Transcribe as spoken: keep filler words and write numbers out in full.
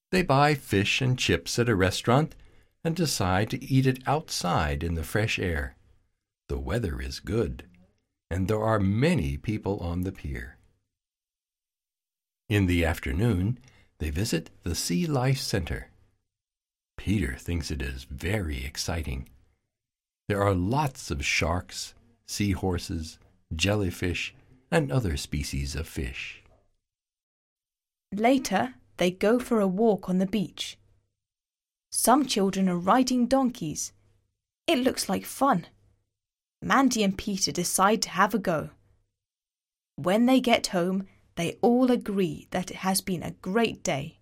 They buy fish and chips at a restaurant and decide to eat it outside in the fresh air. The weather is good, and there are many people on the pier. In the afternoon, they visit the Sea Life Center. Peter thinks it is very exciting. There are lots of sharks, seahorses, jellyfish, and other species of fish. Later, they go for a walk on the beach. Some children are riding donkeys. It looks like fun. Mandy and Peter decide to have a go. When they get home, they all agree that it has been a great day.